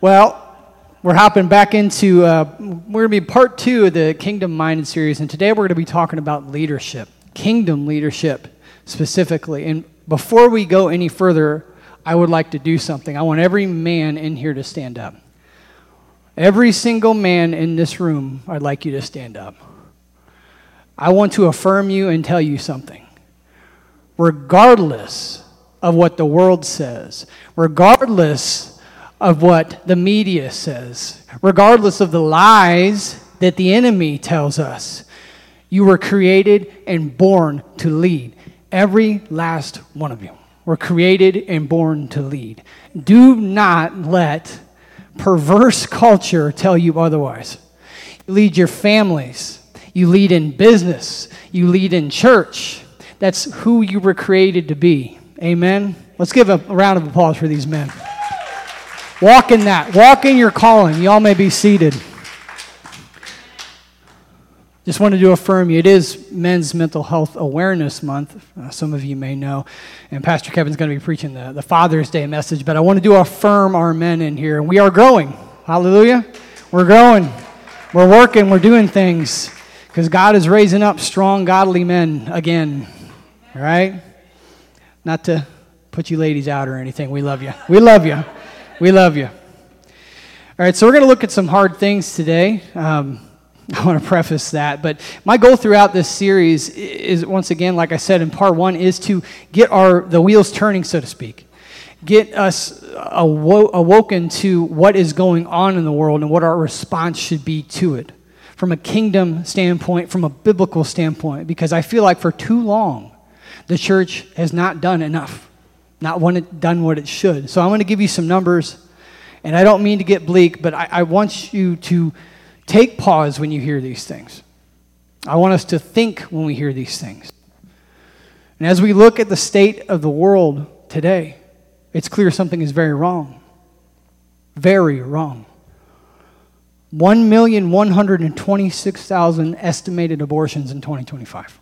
Well, we're hopping back into, we're going to be part 2 of the Kingdom Minded series, and today we're going to be talking about leadership, kingdom leadership specifically. And before we go any further, I would like to do something. I want every man in here to stand up. Every single man in this room, I'd like you to stand up. I want to affirm you and tell you something. Regardless of what the world says, regardless of what the media says, regardless of the lies that the enemy tells us, you were created and born to lead. Every last one of you were created and born to lead. Do not let perverse culture tell you otherwise. You lead your families. You lead in business. You lead in church. That's who you were created to be. Amen? Let's give a round of applause for these men. Walk in that. Walk in your calling. Y'all may be seated. Just wanted to affirm you. It is Men's Mental Health Awareness Month. Some of you may know. And Pastor Kevin's going to be preaching the Father's Day message. But I wanted to affirm our men in here. We are growing. Hallelujah. We're growing. We're working. We're doing things. Because God is raising up strong, godly men again. All right? Not to put you ladies out or anything. We love you. We love you. We love you. All right, so we're going to look at some hard things today. I want to preface that. But my goal throughout this series is, once again, like I said in part 1, is to get the wheels turning, so to speak. Get us awoken to what is going on in the world and what our response should be to it. From a kingdom standpoint, from a biblical standpoint. Because I feel like for too long, the church has not done enough. Not done what it should. So I'm going to give you some numbers, and I don't mean to get bleak, but I want you to take pause when you hear these things. I want us to think when we hear these things. And as we look at the state of the world today, it's clear something is very wrong. Very wrong. 1,126,000 estimated abortions in 2025.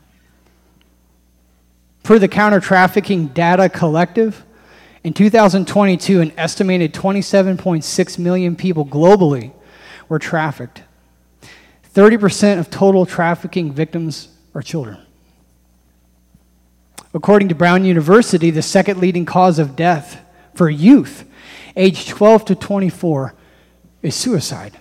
Per the Counter Trafficking Data Collective, in 2022, an estimated 27.6 million people globally were trafficked. 30% of total trafficking victims are children. According to Brown University, the second leading cause of death for youth aged 12 to 24 is suicide.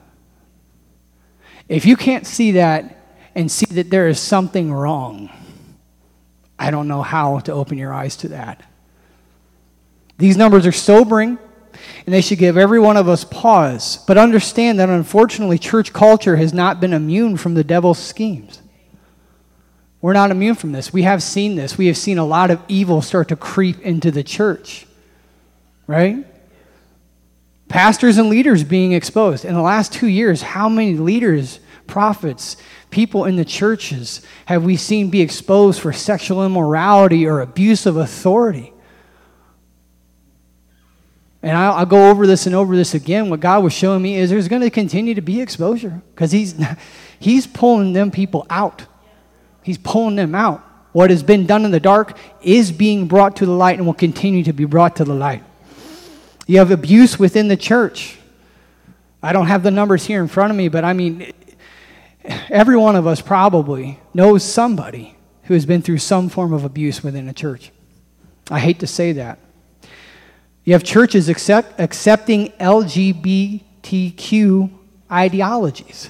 If you can't see that and see that there is something wrong, I don't know how to open your eyes to that. These numbers are sobering, and they should give every one of us pause. But understand that, unfortunately, church culture has not been immune from the devil's schemes. We're not immune from this. We have seen this. We have seen a lot of evil start to creep into the church. Right? Pastors and leaders being exposed. In the last 2 years, how many leaders, prophets, people in the churches have we seen be exposed for sexual immorality or abuse of authority? And I'll go over this and over this again. What God was showing me is there's going to continue to be exposure because he's pulling them people out. He's pulling them out. What has been done in the dark is being brought to the light and will continue to be brought to the light. You have abuse within the church. I don't have the numbers here in front of me, but I mean, every one of us probably knows somebody who has been through some form of abuse within a church. I hate to say that. You have churches accepting LGBTQ ideologies.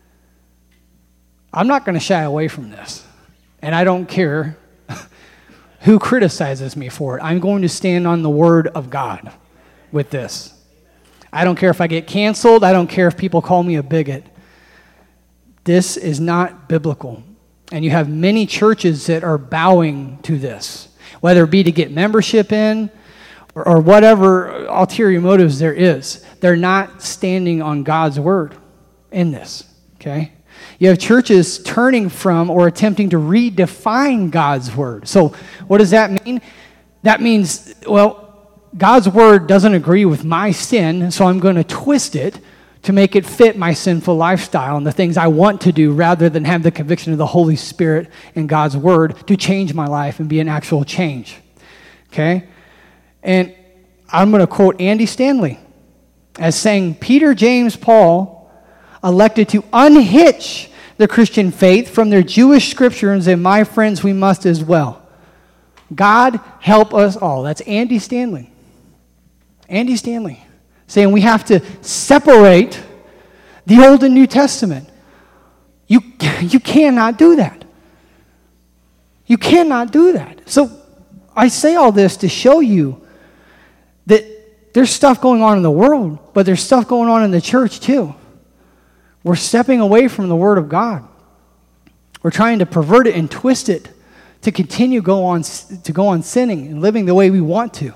I'm not going to shy away from this, and I don't care who criticizes me for it. I'm going to stand on the word of God with this. I don't care if I get canceled. I don't care if people call me a bigot. This is not biblical. And you have many churches that are bowing to this, whether it be to get membership in or whatever ulterior motives there is. They're not standing on God's word in this, okay? You have churches turning from or attempting to redefine God's word. So what does that mean? That means, well, God's word doesn't agree with my sin, so I'm going to twist it to make it fit my sinful lifestyle and the things I want to do rather than have the conviction of the Holy Spirit and God's word to change my life and be an actual change. Okay? And I'm going to quote Andy Stanley. as saying Peter, James, Paul elected to unhitch the Christian faith from their Jewish scriptures, and my friends, we must as well. God help us all. That's Andy Stanley. Andy Stanley saying we have to separate the Old and New Testament. You cannot do that. You cannot do that. So I say all this to show you that there's stuff going on in the world, but there's stuff going on in the church too. We're stepping away from the Word of God. We're trying to pervert it and twist it to continue to go on sinning and living the way we want to.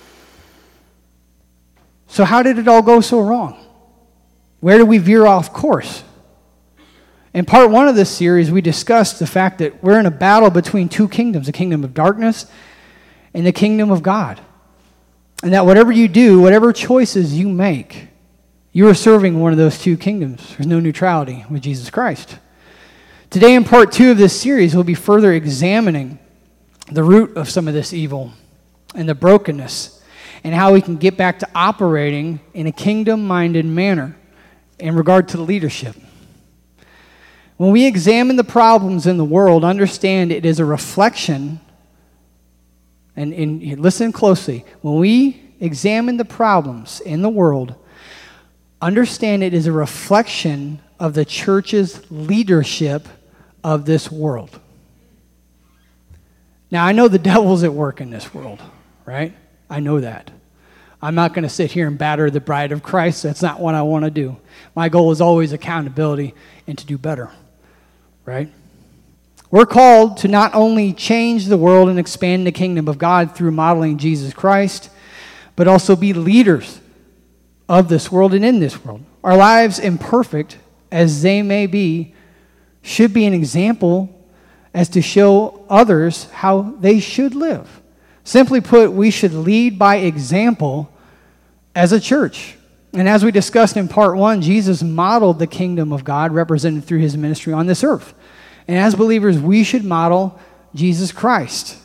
So how did it all go so wrong? Where did we veer off course? In part one of this series, we discussed the fact that we're in a battle between two kingdoms, the kingdom of darkness and the kingdom of God. And that whatever you do, whatever choices you make, you are serving one of those two kingdoms. There's no neutrality with Jesus Christ. Today in part two of this series, we'll be further examining the root of some of this evil and the brokenness and how we can get back to operating in a kingdom-minded manner in regard to the leadership. When we examine the problems in the world, understand it is a reflection, and listen closely, when we examine the problems in the world, understand it is a reflection of the church's leadership of this world. Now, I know the devil's at work in this world, right? I know that. I'm not going to sit here and batter the bride of Christ. That's not what I want to do. My goal is always accountability and to do better, right? We're called to not only change the world and expand the kingdom of God through modeling Jesus Christ, but also be leaders of this world and in this world. Our lives, imperfect as they may be, should be an example as to show others how they should live. Simply put, we should lead by example as a church. And as we discussed in part one, Jesus modeled the kingdom of God represented through his ministry on this earth. And as believers, we should model Jesus Christ.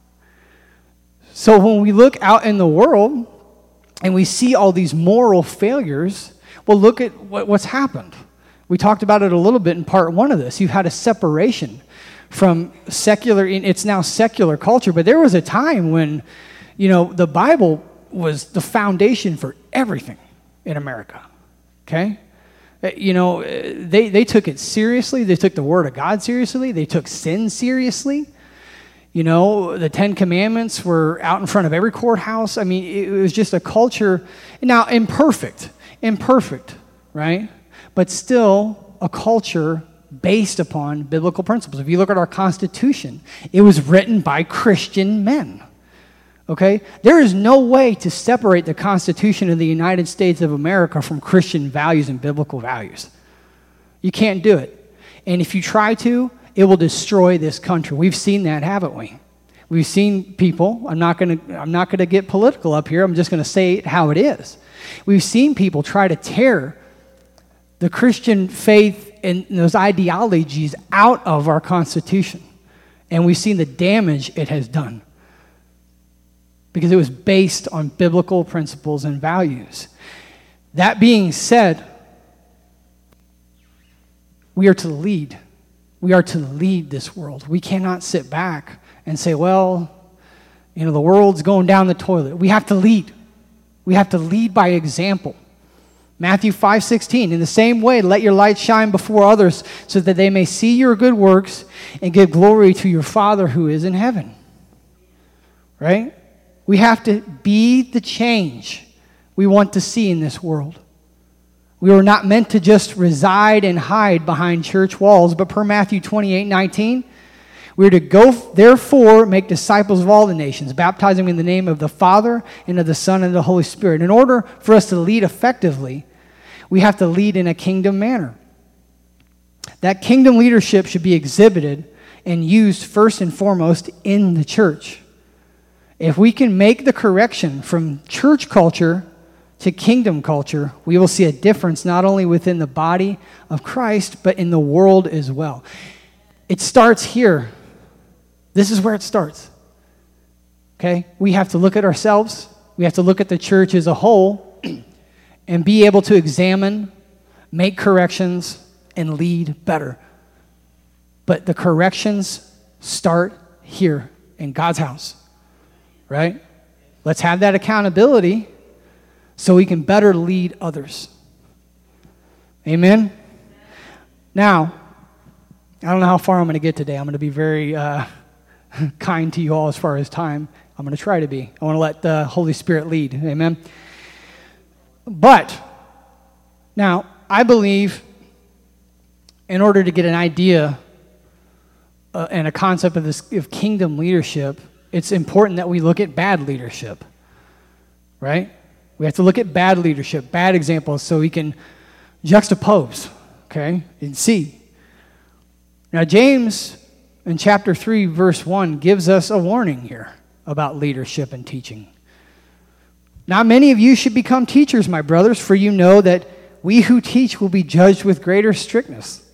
So when we look out in the world and we see all these moral failures, well, look at what's happened. We talked about it a little bit in part one of this. You've had a separation from secular, it's now secular culture, but there was a time when, the Bible was the foundation for everything in America, okay? They took it seriously. They took the Word of God seriously. They took sin seriously. The Ten Commandments were out in front of every courthouse. I mean, it was just a culture, now imperfect, right? But still a culture based upon biblical principles. If you look at our Constitution, it was written by Christian men. Okay? There is no way to separate the Constitution of the United States of America from Christian values and biblical values. You can't do it. And if you try to, it will destroy this country. We've seen that, haven't we? We've seen people, I'm not going to get political up here, I'm just going to say it how it is. We've seen people try to tear the Christian faith and those ideologies out of our Constitution. And we've seen the damage it has done, because it was based on biblical principles and values. That being said, we are to lead. We are to lead this world. We cannot sit back and say, well, the world's going down the toilet. We have to lead. We have to lead by example. Matthew 5:16, in the same way, let your light shine before others so that they may see your good works and give glory to your Father who is in heaven. Right? We have to be the change we want to see in this world. We were not meant to just reside and hide behind church walls, but per Matthew 28:19, we are to go, therefore, make disciples of all the nations, baptizing them in the name of the Father and of the Son and of the Holy Spirit. In order for us to lead effectively, we have to lead in a kingdom manner. That kingdom leadership should be exhibited and used first and foremost in the church. If we can make the correction from church culture to kingdom culture, we will see a difference not only within the body of Christ, but in the world as well. It starts here. This is where it starts. Okay? We have to look at ourselves. We have to look at the church as a whole. and be able to examine, make corrections, and lead better. But the corrections start here in God's house, right? Let's have that accountability so we can better lead others. Amen? Now, I don't know how far I'm going to get today. I'm going to be very kind to you all as far as time. I'm going to try to be. I want to let the Holy Spirit lead. Amen? But, now, I believe in order to get an idea and a concept of kingdom leadership, it's important that we look at bad leadership, right? We have to look at bad leadership, bad examples, so we can juxtapose, okay, and see. Now, James, in chapter 3, verse 1, gives us a warning here about leadership and teaching. Not many of you should become teachers, my brothers, for you know that we who teach will be judged with greater strictness.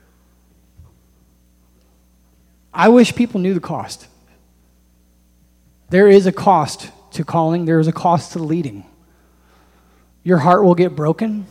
I wish people knew the cost. There is a cost to calling. There is a cost to leading. Your heart will get broken,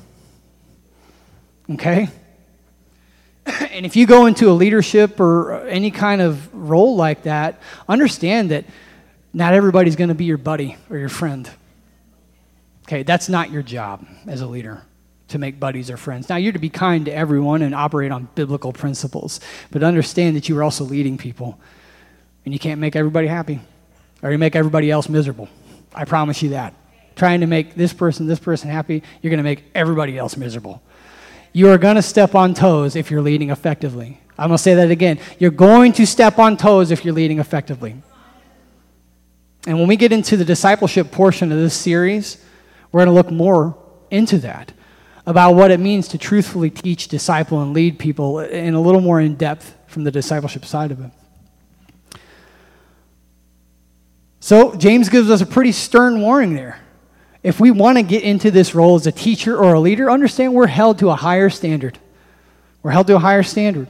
okay? And if you go into a leadership or any kind of role like that, understand that not everybody's going to be your buddy or your friend. Okay, that's not your job as a leader, to make buddies or friends. Now, you're to be kind to everyone and operate on biblical principles, but understand that you are also leading people, and you can't make everybody happy, or you make everybody else miserable. I promise you that. Trying to make this person happy, you're going to make everybody else miserable. You are going to step on toes if you're leading effectively. I'm going to say that again. You're going to step on toes if you're leading effectively. And when we get into the discipleship portion of this series, we're going to look more into that, about what it means to truthfully teach, disciple, and lead people in a little more in depth from the discipleship side of it. So James gives us a pretty stern warning there. If we want to get into this role as a teacher or a leader, understand we're held to a higher standard. We're held to a higher standard.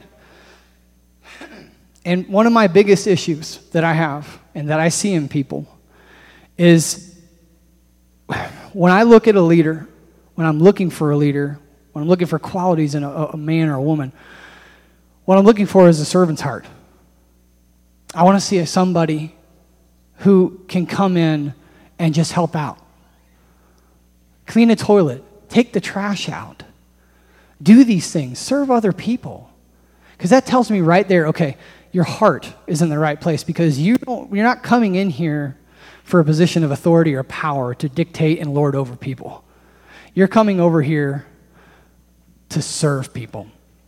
And one of my biggest issues that I have and that I see in people is when I look at a leader, when I'm looking for a leader, when I'm looking for qualities in a man or a woman, what I'm looking for is a servant's heart. I want to see somebody who can come in and just help out. Clean a toilet, take the trash out, do these things, serve other people. Because that tells me right there, okay, your heart is in the right place, because you're not coming in here for a position of authority or power to dictate and lord over people. You're coming over here to serve people.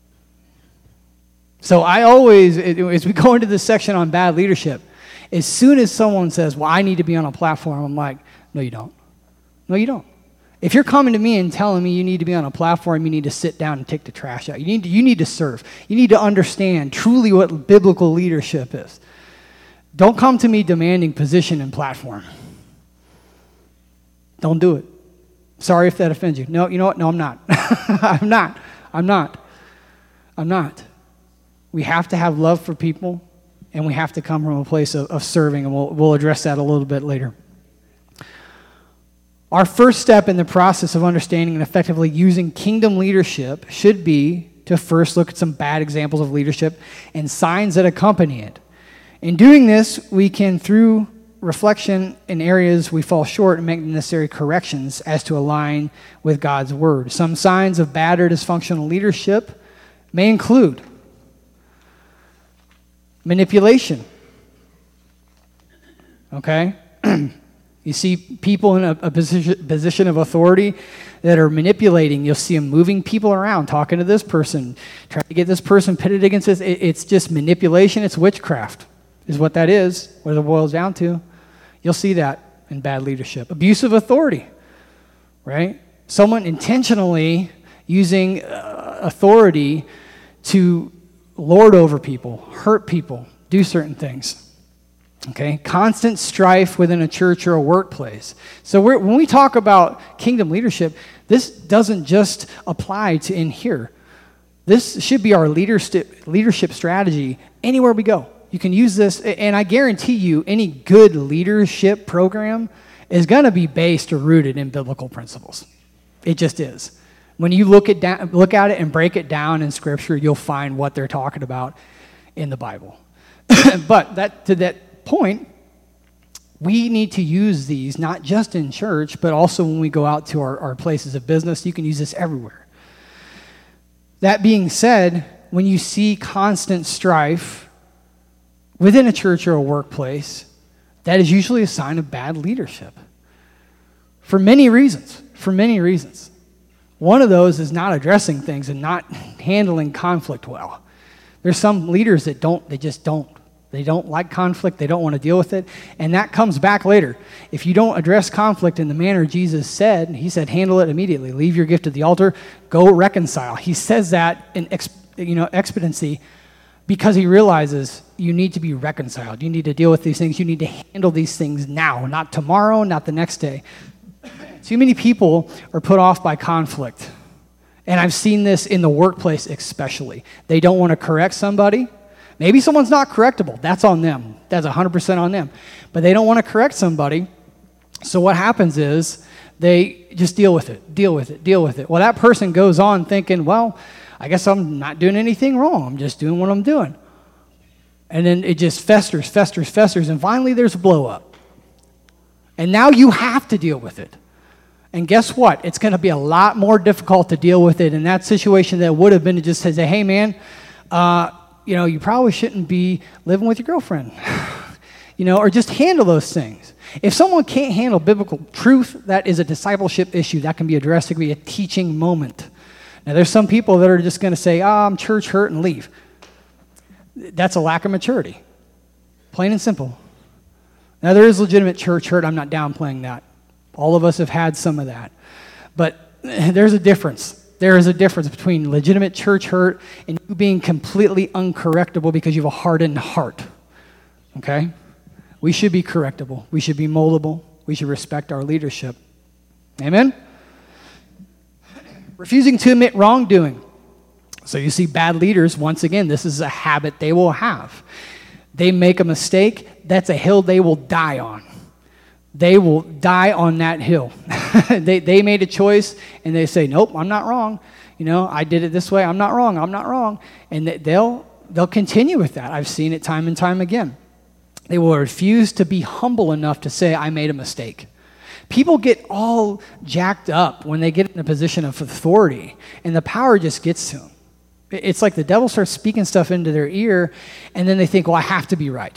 So I always, as we go into this section on bad leadership, as soon as someone says, well, I need to be on a platform, I'm like, no, you don't. No, you don't. If you're coming to me and telling me you need to be on a platform, you need to sit down and take the trash out. You need to serve. You need to understand truly what biblical leadership is. Don't come to me demanding position and platform. Don't do it. Sorry if that offends you. No, you know what? No, I'm not. I'm not. We have to have love for people, and we have to come from a place of serving, and we'll address that a little bit later. Our first step in the process of understanding and effectively using kingdom leadership should be to first look at some bad examples of leadership and signs that accompany it. In doing this, we can, through reflection in areas we fall short, and make the necessary corrections as to align with God's word. Some signs of bad or dysfunctional leadership may include manipulation. Okay? You see people in a position of authority that are manipulating. You'll see them moving people around, talking to this person, trying to get this person pitted against this. It's just manipulation. It's witchcraft is what that is, what it boils down to. You'll see that in bad leadership. Abuse of authority, right? Someone intentionally using authority to lord over people, hurt people, do certain things. Okay, constant strife within a church or a workplace. So when we talk about kingdom leadership, this doesn't just apply to in here. This should be our leadership strategy anywhere we go. You can use this, and I guarantee you any good leadership program is going to be based or rooted in biblical principles. It just is. When you look at it and break it down in Scripture, you'll find what they're talking about in the Bible. But to that point, we need to use these not just in church, but also when we go out to our places of business. You can use this everywhere. That being said, when you see constant strife within a church or a workplace, that is usually a sign of bad leadership. For many reasons. One of those is not addressing things and not handling conflict well. There's some leaders that just don't. They don't like conflict. They don't want to deal with it. And that comes back later. If you don't address conflict in the manner Jesus said, he said, handle it immediately. Leave your gift at the altar. Go reconcile. He says that in expediency because he realizes you need to be reconciled. You need to deal with these things. You need to handle these things now, not tomorrow, not the next day. Too many people are put off by conflict. And I've seen this in the workplace especially. They don't want to correct somebody. Maybe someone's not correctable. That's on them. That's 100% on them. But they don't want to correct somebody. So what happens is they just deal with it. Well, that person goes on thinking, well, I guess I'm not doing anything wrong. I'm just doing what I'm doing. And then it just festers. And finally there's a blow up. And now you have to deal with it. And guess what? It's going to be a lot more difficult to deal with it in that situation than it would have been to just say, hey, man, you probably shouldn't be living with your girlfriend, or just handle those things. If someone can't handle biblical truth, that is a discipleship issue. That can be addressed. It can be a teaching moment. Now, there's some people that are just going to say, I'm church hurt and leave. That's a lack of maturity, plain and simple. Now, there is legitimate church hurt. I'm not downplaying that. All of us have had some of that. But there's a difference. There is a difference between legitimate church hurt and you being completely uncorrectable because you have a hardened heart. Okay? We should be correctable. We should be moldable. We should respect our leadership. Amen? Refusing to admit wrongdoing. So you see bad leaders, once again, this is a habit they will have. They make a mistake, that's a hill they will die on. They will die on that hill. They made a choice, and they say, nope, I'm not wrong. I did it this way. I'm not wrong. And they'll continue with that. I've seen it time and time again. They will refuse to be humble enough to say, I made a mistake. People get all jacked up when they get in a position of authority, and the power just gets to them. It's like the devil starts speaking stuff into their ear, and then they think, well, I have to be right.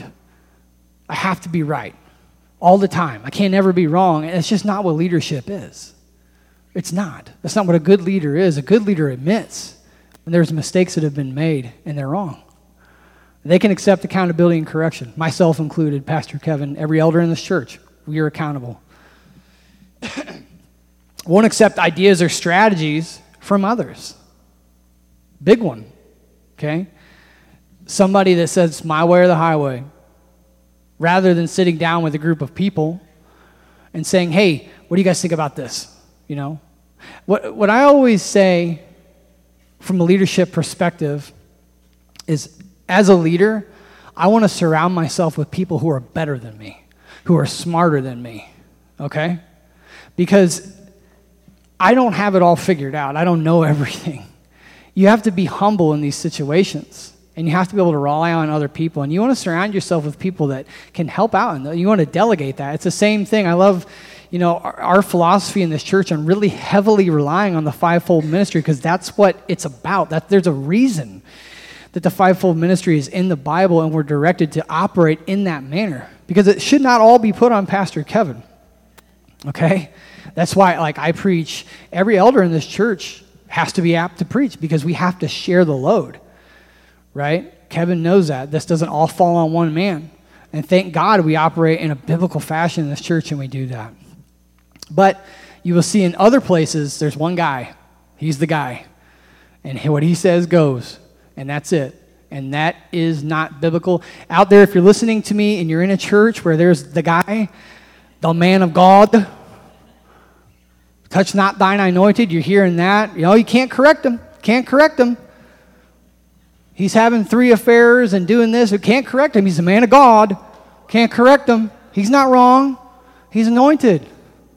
All the time. I can't ever be wrong. And it's just not what leadership is. It's not. That's not what a good leader is. A good leader admits when there's mistakes that have been made and they're wrong. They can accept accountability and correction, myself included, Pastor Kevin, every elder in this church. We are accountable. Won't accept ideas or strategies from others. Big one, okay? Somebody that says, my way or the highway. Rather than sitting down with a group of people and saying, hey, what do you guys think about this? What I always say from a leadership perspective is, as a leader, I want to surround myself with people who are better than me, who are smarter than me, okay? Because I don't have it all figured out. I don't know everything. You have to be humble in these situations. And you have to be able to rely on other people. And you want to surround yourself with people that can help out. And you want to delegate that. It's the same thing. I love, our philosophy in this church. I'm really heavily relying on the fivefold ministry because that's what it's about. There's a reason that the fivefold ministry is in the Bible and we're directed to operate in that manner. Because it should not all be put on Pastor Kevin. Okay? That's why, I preach, every elder in this church has to be apt to preach because we have to share the load. Right? Kevin knows that. This doesn't all fall on one man. And thank God we operate in a biblical fashion in this church and we do that. But you will see in other places, there's one guy. He's the guy. And what he says goes. And that's it. And that is not biblical. Out there, if you're listening to me and you're in a church where there's the guy, the man of God, touch not thine anointed, you're hearing that. You can't correct him. He's having 3 affairs and doing this. We can't correct him. He's a man of God. Can't correct him. He's not wrong. He's anointed.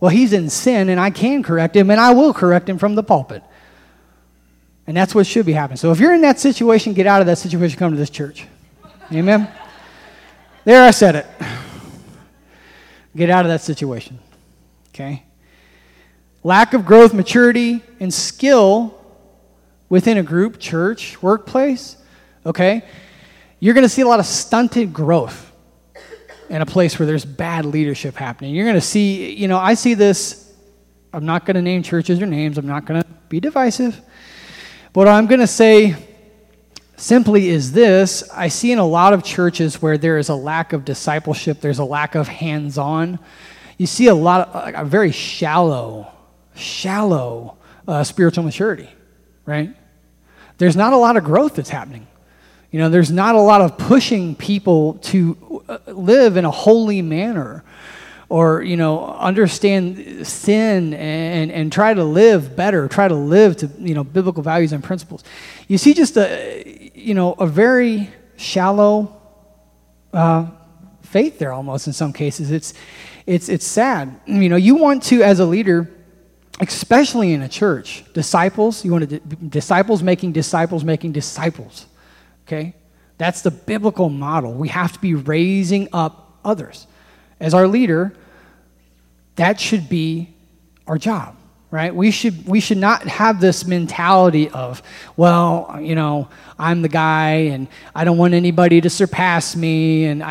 Well, he's in sin, and I can correct him, and I will correct him from the pulpit. And that's what should be happening. So if you're in that situation, get out of that situation, come to this church. Amen? There, I said it. Get out of that situation. Okay? Lack of growth, maturity, and skill within a group, church, workplace. Okay? You're going to see a lot of stunted growth in a place where there's bad leadership happening. You're going to see, I see this. I'm not going to name churches or names. I'm not going to be divisive. But what I'm going to say simply is this. I see in a lot of churches where there is a lack of discipleship, there's a lack of hands-on. You see a lot of a very shallow spiritual maturity, right? There's not a lot of growth that's happening. There's not a lot of pushing people to live in a holy manner or, understand sin and try to live better, try to live to, biblical values and principles. You see just a very shallow faith there almost in some cases. It's sad. You want to, as a leader, especially in a church, disciples, you want to disciples making disciples. Okay? That's the biblical model. We have to be raising up others. As our leader, that should be our job, right? We should not have this mentality of, well, I'm the guy and I don't want anybody to surpass me, and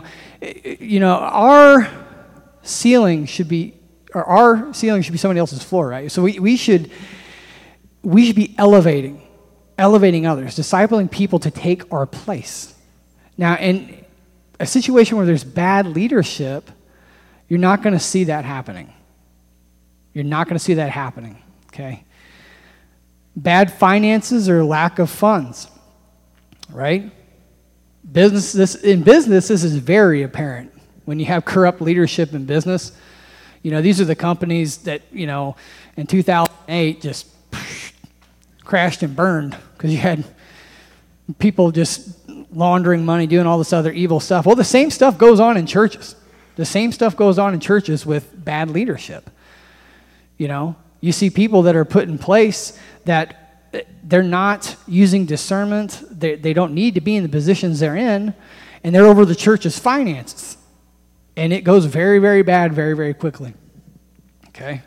our ceiling should be somebody else's floor, right? So we should be elevating others, discipling people to take our place. Now, in a situation where there's bad leadership, you're not going to see that happening. You're not going to see that happening, okay? Bad finances or lack of funds, right? In business, this is very apparent. When you have corrupt leadership in business, these are the companies that, in 2008 just crashed and burned because you had people just laundering money, doing all this other evil stuff. Well, the same stuff goes on in churches. The same stuff goes on in churches with bad leadership. You see people that are put in place that they're not using discernment. They don't need to be in the positions they're in, and they're over the church's finances. And it goes very, very bad very, very quickly. Okay?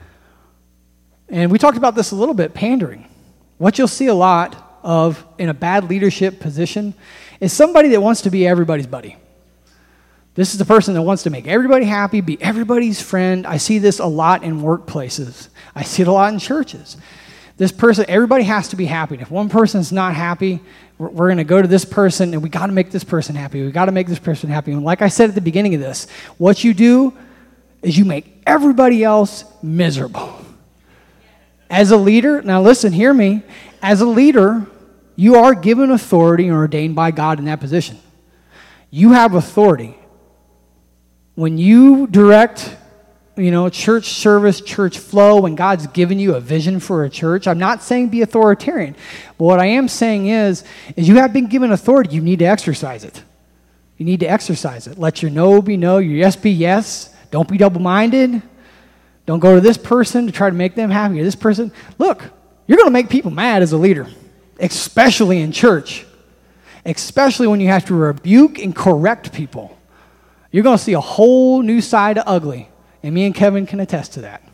And we talked about this a little bit, pandering. What you'll see a lot of in a bad leadership position is somebody that wants to be everybody's buddy. This is the person that wants to make everybody happy, be everybody's friend. I see this a lot in workplaces. I see it a lot in churches. This person, everybody has to be happy. And if one person's not happy, we're going to go to this person, and we got to make this person happy. We got to make this person happy. And like I said at the beginning of this, what you do is you make everybody else miserable. As a leader, now listen, hear me. As a leader, you are given authority and ordained by God in that position. You have authority. When you direct, church service, church flow, when God's given you a vision for a church, I'm not saying be authoritarian, but what I am saying is you have been given authority. You need to exercise it. You need to exercise it. Let your no be no, your yes be yes. Don't be double-minded. Don't go to this person to try to make them happy. Or this person. Look, you're going to make people mad as a leader, especially in church, especially when you have to rebuke and correct people. You're going to see a whole new side of ugly, and me and Kevin can attest to that.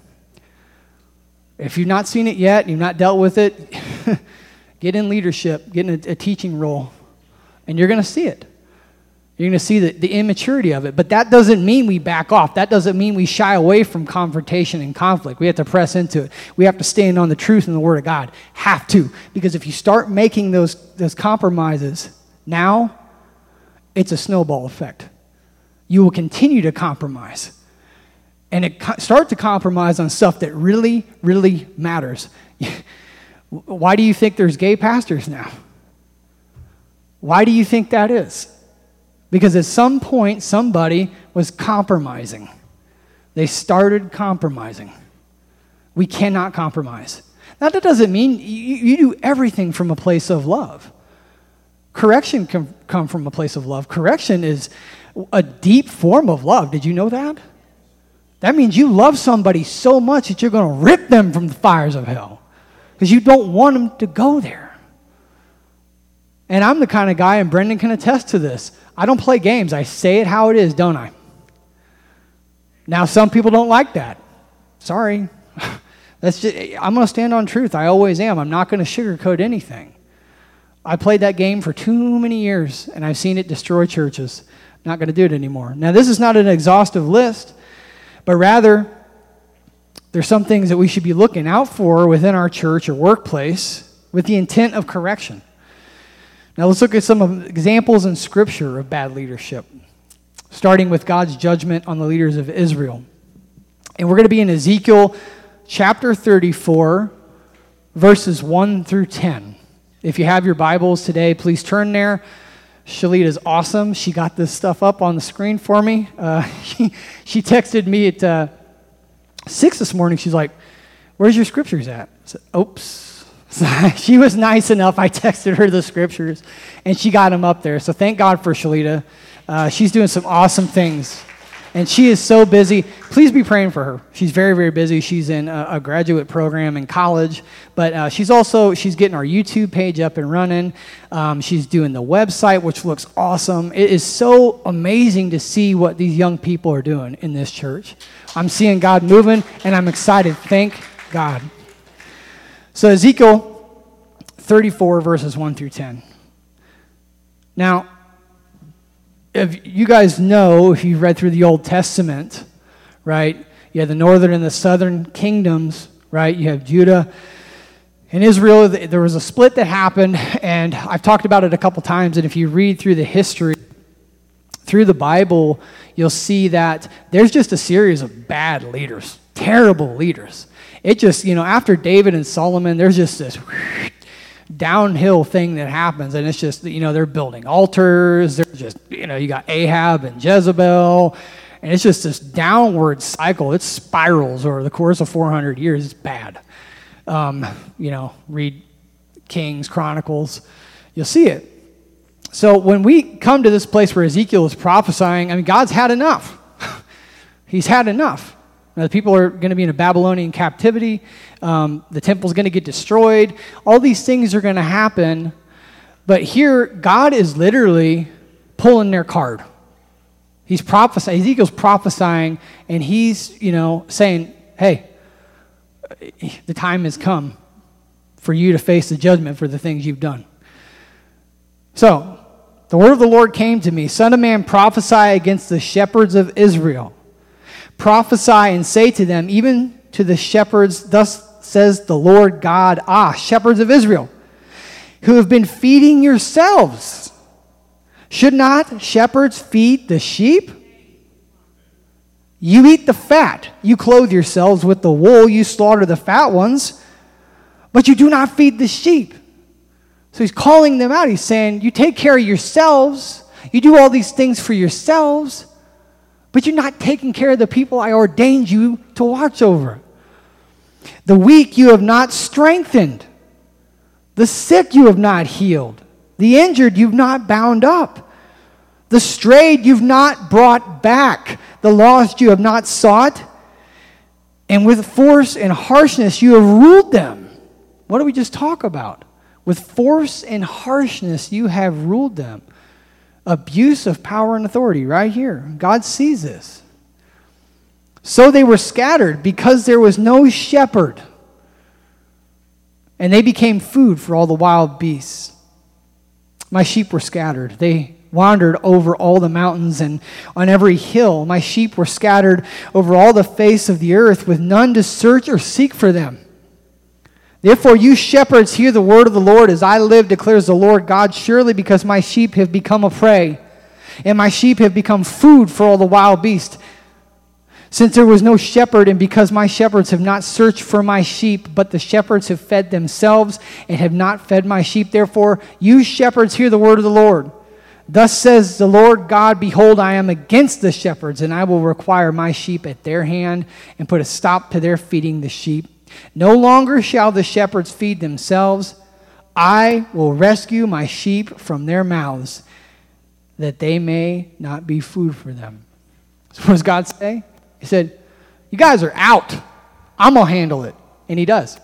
If you've not seen it yet, you've not dealt with it, get in leadership, get in a teaching role, and you're going to see it. You're going to see the immaturity of it. But that doesn't mean we back off. That doesn't mean we shy away from confrontation and conflict. We have to press into it. We have to stand on the truth and the Word of God. Have to. Because if you start making those compromises now, it's a snowball effect. You will continue to compromise. And start to compromise on stuff that really, really matters. Why do you think there's gay pastors now? Why do you think that is? Because at some point, somebody was compromising. They started compromising. We cannot compromise. Now, that doesn't mean you do everything from a place of love. Correction can come from a place of love. Correction is a deep form of love. Did you know that? That means you love somebody so much that you're going to rip them from the fires of hell because you don't want them to go there. And I'm the kind of guy, and Brendan can attest to this, I don't play games. I say it how it is, don't I? Now, some people don't like that. Sorry. I'm going to stand on truth. I always am. I'm not going to sugarcoat anything. I played that game for too many years, and I've seen it destroy churches. Not going to do it anymore. Now, this is not an exhaustive list, but rather, there's some things that we should be looking out for within our church or workplace with the intent of correction. Now, let's look at some examples in Scripture of bad leadership, starting with God's judgment on the leaders of Israel. And we're going to be in Ezekiel chapter 34, verses 1 through 10. If you have your Bibles today, please turn there. Shalita's awesome. She got this stuff up on the screen for me. She texted me at 6 this morning. She's like, "Where's your scriptures at?" I said, "Oops." She was nice enough. I texted her the scriptures, and she got them up there. So thank God for Shalita. She's doing some awesome things. And she is so busy. Please be praying for her. She's very, very busy. She's in a graduate program in college. But she's getting our YouTube page up and running. She's doing the website, which looks awesome. It is so amazing to see what these young people are doing in this church. I'm seeing God moving, and I'm excited. Thank God. So Ezekiel 34, verses 1 through 10. Now, if you guys know, if you've read through the Old Testament, right, you have the northern and the southern kingdoms, right? You have Judah and Israel. There was a split that happened, and I've talked about it a couple times, and if you read through the history, through the Bible, you'll see that there's just a series of bad leaders, terrible leaders. It just, after David and Solomon, there's just this downhill thing that happens, and it's just, they're building altars, they're just, you got Ahab and Jezebel, and it's just this downward cycle. It spirals over the course of 400 years. It's bad. Read Kings, Chronicles, you'll see it. So when we come to this place where Ezekiel is prophesying, God's had enough. He's had enough. Now, the people are going to be in a Babylonian captivity. The temple's going to get destroyed. All these things are going to happen. But here, God is literally pulling their card. He's prophesying. Ezekiel's prophesying, and he's, saying, hey, the time has come for you to face the judgment for the things you've done. So, the word of the Lord came to me, "Son of man, prophesy against the shepherds of Israel. Prophesy and say to them, even to the shepherds, thus says the Lord God, shepherds of Israel, who have been feeding yourselves. Should not shepherds feed the sheep? You eat the fat, you clothe yourselves with the wool, you slaughter the fat ones, but you do not feed the sheep." So he's calling them out. He's saying, you take care of yourselves, you do all these things for yourselves, but you're not taking care of the people I ordained you to watch over. The weak you have not strengthened. The sick you have not healed. The injured you've not bound up. The strayed you've not brought back. The lost you have not sought. And with force and harshness you have ruled them. What did we just talk about? With force and harshness you have ruled them. Abuse of power and authority right here. God sees this. So they were scattered because there was no shepherd. And they became food for all the wild beasts. My sheep were scattered. They wandered over all the mountains and on every hill. My sheep were scattered over all the face of the earth with none to search or seek for them. Therefore, you shepherds, hear the word of the Lord. As I live, declares the Lord God, surely because my sheep have become a prey, and my sheep have become food for all the wild beasts. Since there was no shepherd, and because my shepherds have not searched for my sheep, but the shepherds have fed themselves and have not fed my sheep, therefore, you shepherds, hear the word of the Lord. Thus says the Lord God, behold, I am against the shepherds, and I will require my sheep at their hand and put a stop to their feeding the sheep. No longer shall the shepherds feed themselves. I will rescue my sheep from their mouths, that they may not be food for them. So what does God say? He said, You guys are out. I'm going to handle it. And he does.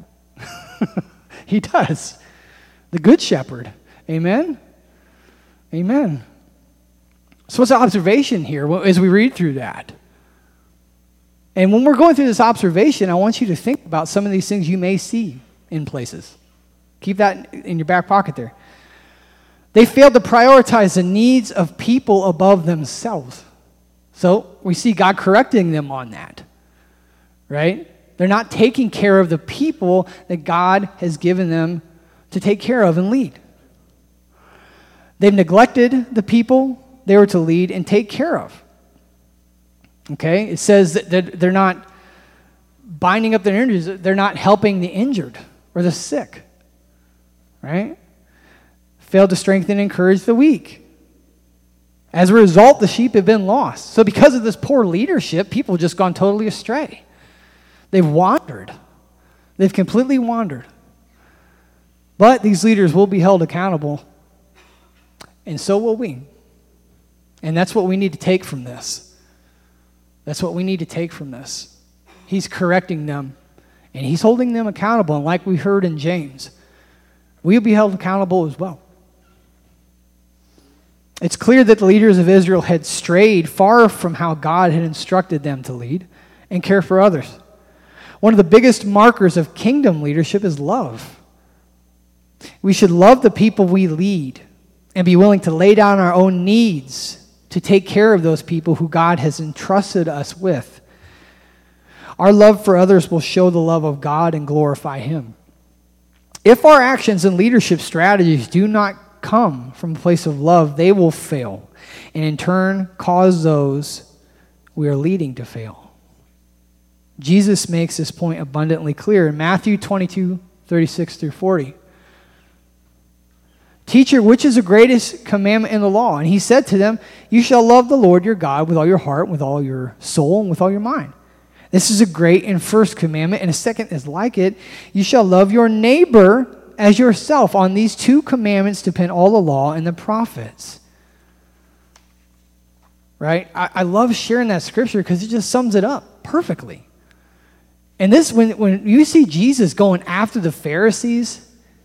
He does. The good shepherd. Amen? Amen. So what's the observation here as we read through that? And when we're going through this observation, I want you to think about some of these things you may see in places. Keep that in your back pocket there. They failed to prioritize the needs of people above themselves. So we see God correcting them on that, right? They're not taking care of the people that God has given them to take care of and lead. They've neglected the people they were to lead and take care of. Okay? It says that they're not binding up their injuries. They're not helping the injured or the sick. Right? Failed to strengthen and encourage the weak. As a result, the sheep have been lost. So because of this poor leadership, people have just gone totally astray. They've wandered. They've completely wandered. But these leaders will be held accountable, and so will we. And that's what we need to take from this. That's what we need to take from this. He's correcting them, and he's holding them accountable. And like we heard in James, we'll be held accountable as well. It's clear that the leaders of Israel had strayed far from how God had instructed them to lead and care for others. One of the biggest markers of kingdom leadership is love. We should love the people we lead and be willing to lay down our own needs to take care of those people who God has entrusted us with. Our love for others will show the love of God and glorify Him. If our actions and leadership strategies do not come from a place of love, they will fail, and in turn cause those we are leading to fail. Jesus makes this point abundantly clear in Matthew 22:36-40. Teacher, which is the greatest commandment in the law? And he said to them, you shall love the Lord your God with all your heart, with all your soul, and with all your mind. This is a great and first commandment, and a second is like it. You shall love your neighbor as yourself. On these two commandments depend all the law and the prophets. Right? I love sharing that scripture because it just sums it up perfectly. And this, when you see Jesus going after the Pharisees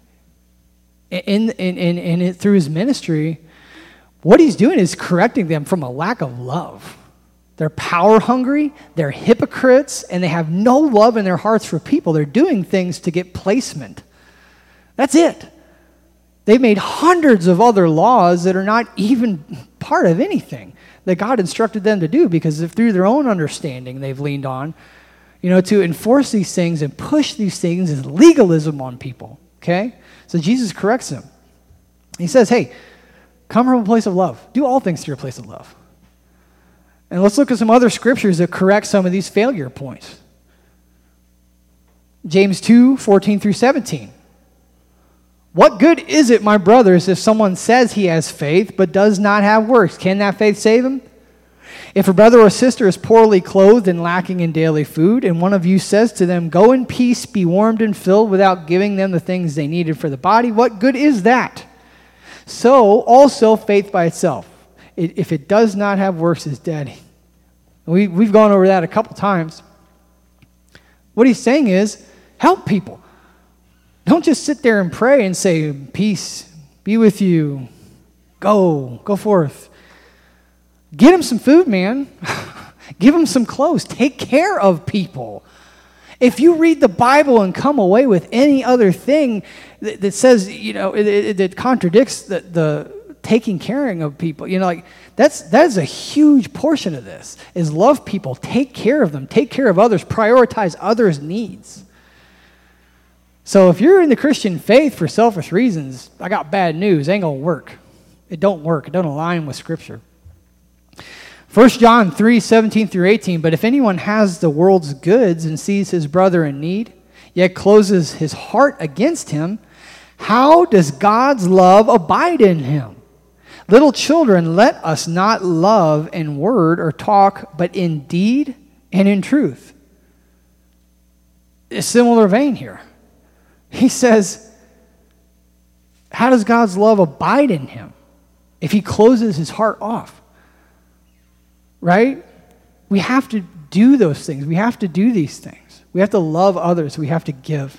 through his ministry, what he's doing is correcting them from a lack of love. They're power hungry, they're hypocrites, and they have no love in their hearts for people. They're doing things to get placement. That's it. They've made hundreds of other laws that are not even part of anything that God instructed them to do, because if through their own understanding they've leaned on, to enforce these things and push these things is legalism on people, okay? So Jesus corrects them. He says, hey, come from a place of love. Do all things through a place of love. And let's look at some other scriptures that correct some of these failure points. James 2:14-17. What good is it, my brothers, if someone says he has faith but does not have works? Can that faith save him? If a brother or sister is poorly clothed and lacking in daily food, and one of you says to them, go in peace, be warmed and filled, without giving them the things they needed for the body, what good is that? So also faith by itself, if it does not have works, is dead. We've gone over that a couple times. What he's saying is, help people. Don't just sit there and pray and say, peace, be with you, go forth. Get them some food, man. Give them some clothes. Take care of people. If you read the Bible and come away with any other thing that says, that contradicts the taking caring of people, that is a huge portion of this, is love people, take care of them, take care of others, prioritize others' needs. So if you're in the Christian faith for selfish reasons, I got bad news. It ain't going to work. It don't work. It don't align with Scripture. 1 John 3:17-18, but if anyone has the world's goods and sees his brother in need, yet closes his heart against him, how does God's love abide in him? Little children, let us not love in word or talk, but in deed and in truth. A similar vein here. He says, how does God's love abide in him if he closes his heart off? Right? We have to do those things. We have to do these things. We have to love others. We have to give.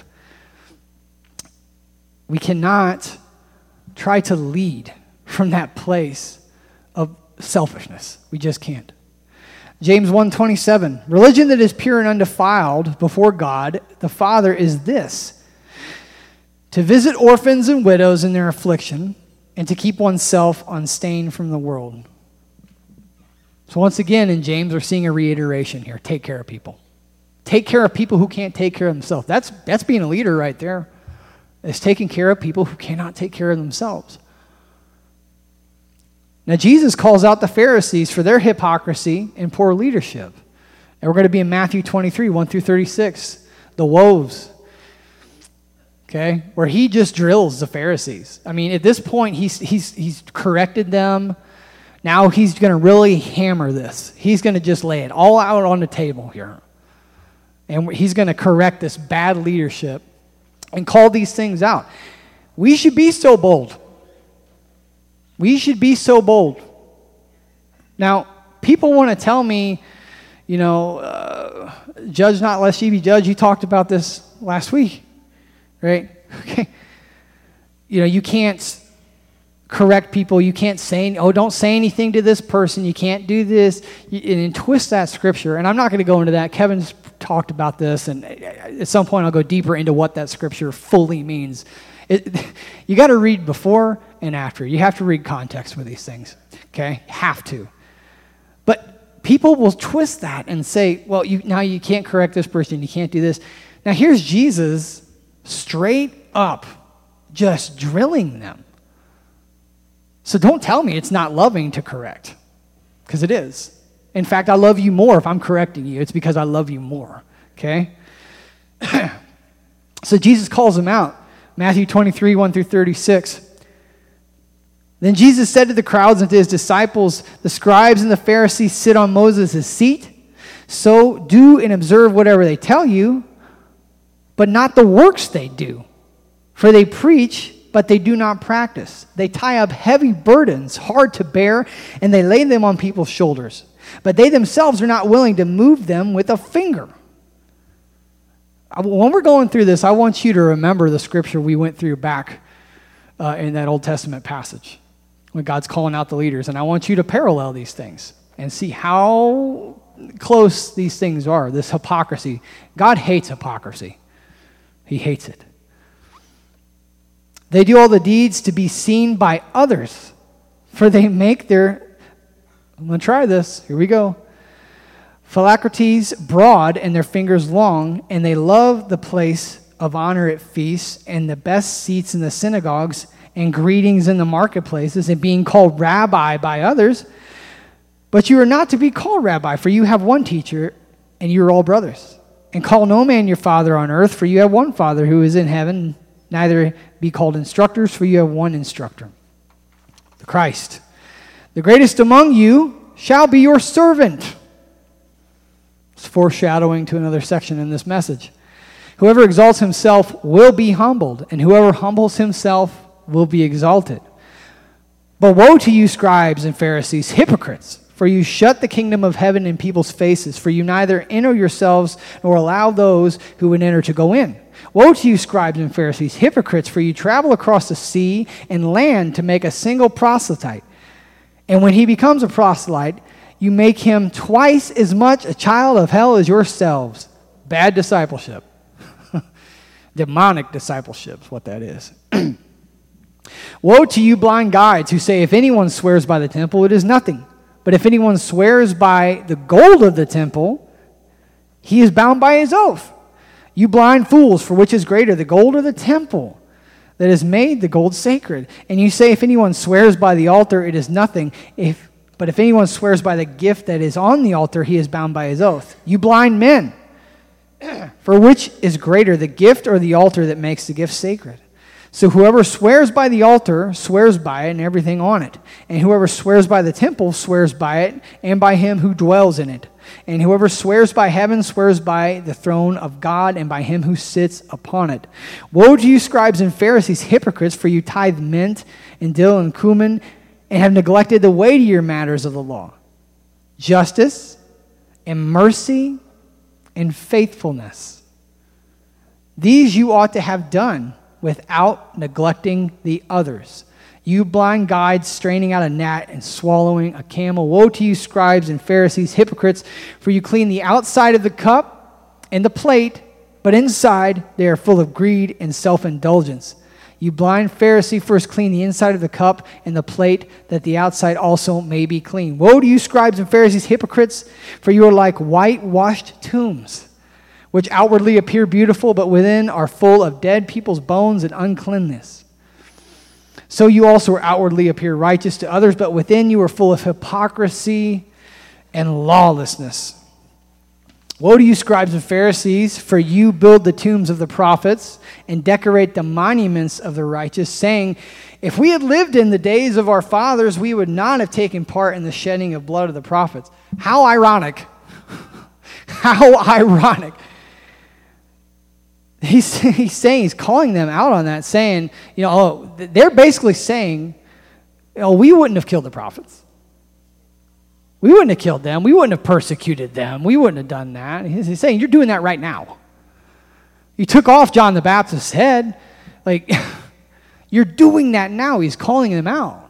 We cannot try to lead from that place of selfishness. We just can't. James 1:27, religion that is pure and undefiled before God, the Father, is this: to visit orphans and widows in their affliction, and to keep oneself unstained from the world. So once again, in James, we're seeing a reiteration here. Take care of people. Take care of people who can't take care of themselves. That's being a leader right there. It's taking care of people who cannot take care of themselves. Now, Jesus calls out the Pharisees for their hypocrisy and poor leadership. And we're going to be in Matthew 23, 1 through 36, the woes. Okay? Where he just drills the Pharisees. I mean, at this point, he's corrected them. Now he's going to really hammer this. He's going to just lay it all out on the table here. And he's going to correct this bad leadership and call these things out. We should be so bold. We should be so bold. Now, people want to tell me, judge not lest ye be judged. You talked about this last week, right? Okay. You can't correct people. You can't say, don't say anything to this person. You can't do this. And twist that scripture. And I'm not going to go into that. Kevin's talked about this, and at some point I'll go deeper into what that scripture fully means. You got to read before and after. You have to read context with these things, okay? Have to. But people will twist that and say, well, now you can't correct this person. You can't do this. Now here's Jesus straight up just drilling them. So don't tell me it's not loving to correct, because it is. In fact, I love you more if I'm correcting you. It's because I love you more, okay? So Jesus calls them out. Matthew 23, 1 through 36. Then Jesus said to the crowds and to his disciples, the scribes and the Pharisees sit on Moses' seat. So do and observe whatever they tell you, but not the works they do. For they preach, but they do not practice. They tie up heavy burdens, hard to bear, and they lay them on people's shoulders. But they themselves are not willing to move them with a finger. When we're going through this, I want you to remember the scripture we went through back in that Old Testament passage when God's calling out the leaders. And I want you to parallel these things and see how close these things are, this hypocrisy. God hates hypocrisy. He hates it. They do all the deeds to be seen by others, for they make their, I'm going to try this, here we go, phylacteries broad and their fingers long, and they love the place of honor at feasts and the best seats in the synagogues and greetings in the marketplaces and being called rabbi by others. But you are not to be called rabbi, for you have one teacher, and you are all brothers. And call no man your father on earth, for you have one Father who is in heaven. Neither be called instructors, for you have one instructor, the Christ. The greatest among you shall be your servant. It's foreshadowing to another section in this message. Whoever exalts himself will be humbled, and whoever humbles himself will be exalted. But woe to you, scribes and Pharisees, hypocrites! For you shut the kingdom of heaven in people's faces, for you neither enter yourselves nor allow those who would enter to go in. Woe to you, scribes and Pharisees, hypocrites! For you travel across the sea and land to make a single proselyte. And when he becomes a proselyte, you make him twice as much a child of hell as yourselves. Bad discipleship. Demonic discipleship is what that is. Woe to you, blind guides, who say, if anyone swears by the temple, it is nothing. But if anyone swears by the gold of the temple, he is bound by his oath. You blind fools, for which is greater, the gold or the temple that has made the gold sacred? And you say, if anyone swears by the altar, it is nothing. But if anyone swears by the gift that is on the altar, he is bound by his oath. You blind men, for which is greater, the gift or the altar that makes the gift sacred? So whoever swears by the altar swears by it and everything on it. And whoever swears by the temple swears by it and by him who dwells in it. And whoever swears by heaven swears by the throne of God and by him who sits upon it. Woe to you, scribes and Pharisees, hypocrites, for you tithe mint and dill and cumin and have neglected the weightier matters of the law, justice and mercy and faithfulness. These you ought to have done without neglecting the others. You blind guides, straining out a gnat and swallowing a camel. Woe to you, scribes and Pharisees, hypocrites, for you clean the outside of the cup and the plate, but inside they are full of greed and self-indulgence. You blind Pharisee, first clean the inside of the cup and the plate, that the outside also may be clean. Woe to you, scribes and Pharisees, hypocrites, for you are like whitewashed tombs, which outwardly appear beautiful, but within are full of dead people's bones and uncleanness. So you also outwardly appear righteous to others, but within you are full of hypocrisy and lawlessness. Woe to you, scribes and Pharisees, for you build the tombs of the prophets and decorate the monuments of the righteous, saying, if we had lived in the days of our fathers, we would not have taken part in the shedding of blood of the prophets. How ironic. How ironic. He's calling them out on that, saying, they're basically saying, we wouldn't have killed the prophets. We wouldn't have killed them. We wouldn't have persecuted them. We wouldn't have done that. He's saying, you're doing that right now. You took off John the Baptist's head. You're doing that now. He's calling them out.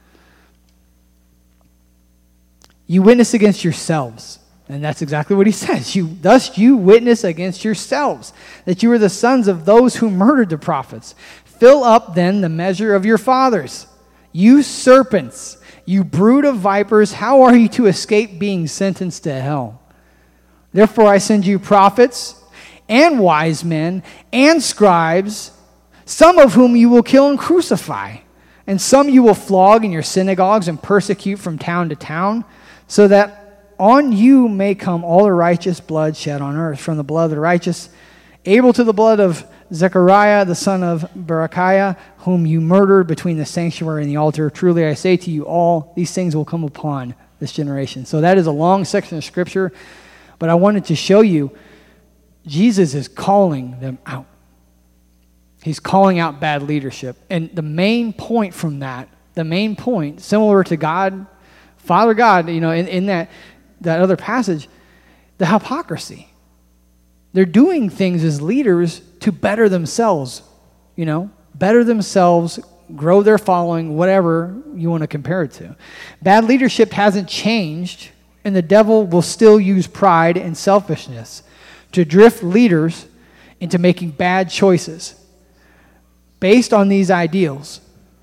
You witness against yourselves. And that's exactly what he says. Thus you witness against yourselves, that you are the sons of those who murdered the prophets. Fill up then the measure of your fathers. You serpents, you brood of vipers, how are you to escape being sentenced to hell? Therefore I send you prophets and wise men and scribes, some of whom you will kill and crucify, and some you will flog in your synagogues and persecute from town to town, so that on you may come all the righteous blood shed on earth, from the blood of the righteous, Abel to the blood of Zechariah, the son of Berechiah, whom you murdered between the sanctuary and the altar. Truly I say to you, all these things will come upon this generation. So that is a long section of Scripture, but I wanted to show you Jesus is calling them out. He's calling out bad leadership. And the main point from that, similar to God, Father God, in that other passage, the hypocrisy. They're doing things as leaders to better themselves, better themselves, grow their following, whatever you want to compare it to. Bad leadership hasn't changed, and the devil will still use pride and selfishness to drift leaders into making bad choices based on these ideals.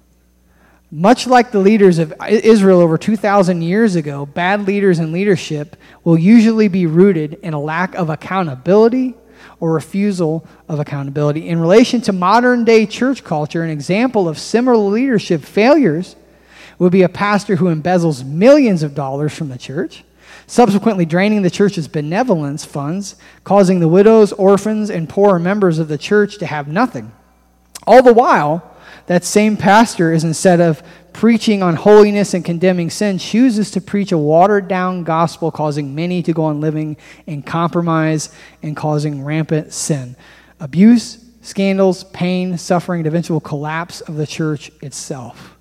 Much like the leaders of Israel over 2,000 years ago, bad leaders in leadership will usually be rooted in a lack of accountability or refusal of accountability. In relation to modern-day church culture, an example of similar leadership failures would be a pastor who embezzles millions of dollars from the church, subsequently draining the church's benevolence funds, causing the widows, orphans, and poorer members of the church to have nothing. All the while, that same pastor is, instead of preaching on holiness and condemning sin, chooses to preach a watered-down gospel, causing many to go on living in compromise and causing rampant sin. Abuse, scandals, pain, suffering, and eventual collapse of the church itself.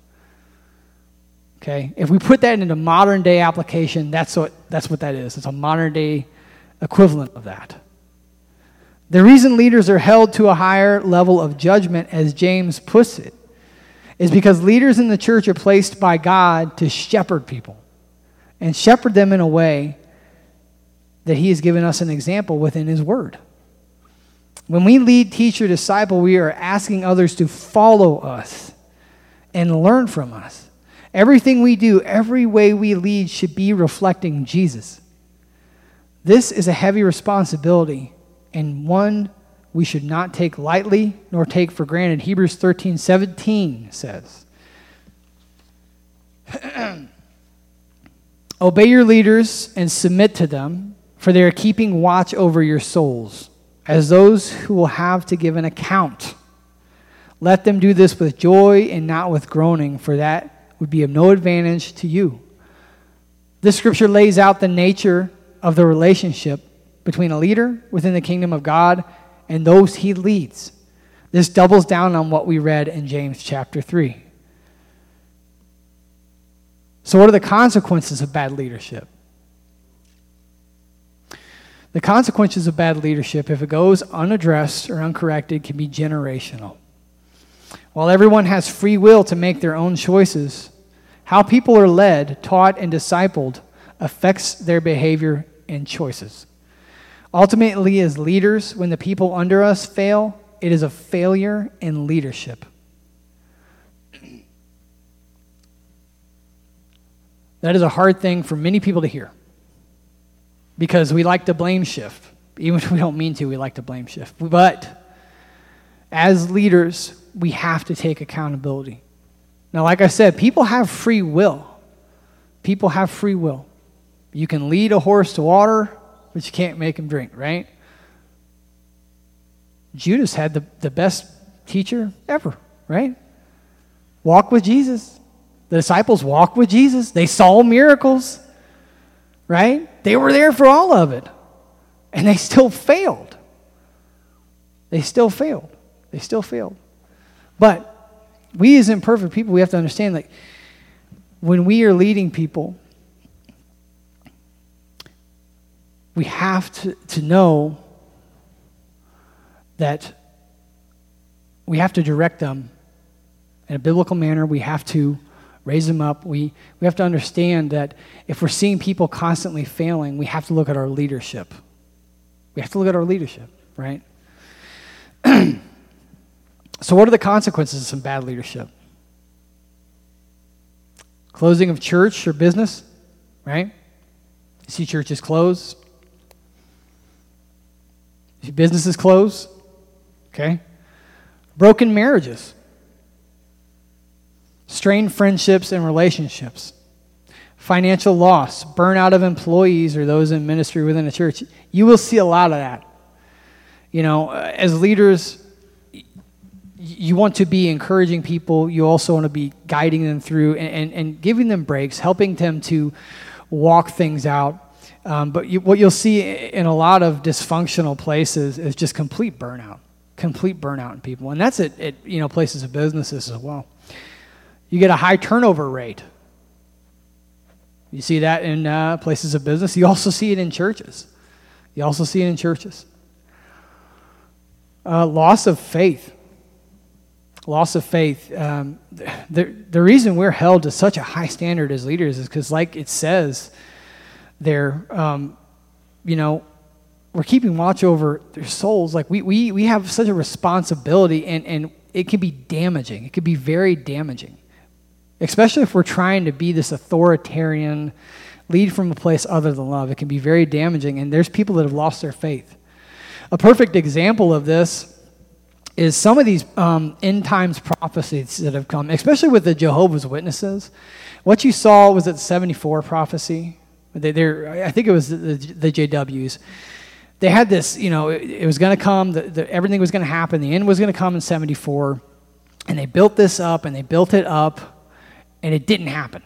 Okay? If we put that into modern-day application, that's what that is. It's a modern-day equivalent of that. The reason leaders are held to a higher level of judgment, as James puts it, is because leaders in the church are placed by God to shepherd people and shepherd them in a way that He has given us an example within His Word. When we lead, teach, or disciple, we are asking others to follow us and learn from us. Everything we do, every way we lead should be reflecting Jesus. This is a heavy responsibility, and one we should not take lightly nor take for granted. Hebrews 13:17 says, obey your leaders and submit to them, for they are keeping watch over your souls, as those who will have to give an account. Let them do this with joy and not with groaning, for that would be of no advantage to you. This scripture lays out the nature of the relationship between a leader within the kingdom of God and those he leads. This doubles down on what we read in James chapter 3. So what are the consequences of bad leadership? The consequences of bad leadership, if it goes unaddressed or uncorrected, can be generational. While everyone has free will to make their own choices, how people are led, taught, and discipled affects their behavior and choices. Ultimately, as leaders, when the people under us fail, it is a failure in leadership. That is a hard thing for many people to hear because we like to blame shift. Even if we don't mean to, we like to blame shift. But as leaders, we have to take accountability. Now, like I said, people have free will. People have free will. You can lead a horse to water, but you can't make him drink, right? Judas had the best teacher ever, right? Walk with Jesus. The disciples walked with Jesus. They saw miracles, right? They were there for all of it. And they still failed. They still failed. They still failed. But we as imperfect people, we have to understand that when we are leading people, we have to know that we have to direct them in a biblical manner. We have to raise them up. We have to understand that if we're seeing people constantly failing, we have to look at our leadership. We have to look at our leadership, right? So what are the consequences of some bad leadership? Closing of church or business, right? You see churches close. You see businesses close, okay? Broken marriages. Strained friendships and relationships. Financial loss, burnout of employees or those in ministry within a church. You will see a lot of that. You know, as leaders, you want to be encouraging people. You also want to be guiding them through and giving them breaks, helping them to walk things out. But what you'll see in a lot of dysfunctional places is just complete burnout in people. And that's at places of businesses as well. You get a high turnover rate. You see that in places of business. You also see it in churches. Loss of faith. The reason we're held to such a high standard as leaders is because, like it says there, we're keeping watch over their souls. Like we have such a responsibility, and it can be damaging. It could be very damaging, especially if we're trying to be this authoritarian, lead from a place other than love. It can be very damaging, and there's people that have lost their faith. A perfect example of this is some of these end times prophecies that have come, especially with the Jehovah's Witnesses. What you saw was that 74 prophecy. I think it was the JWs. They had this, it was going to come, everything was going to happen, the end was going to come in 74, and they built this up, and they built it up, and it didn't happen.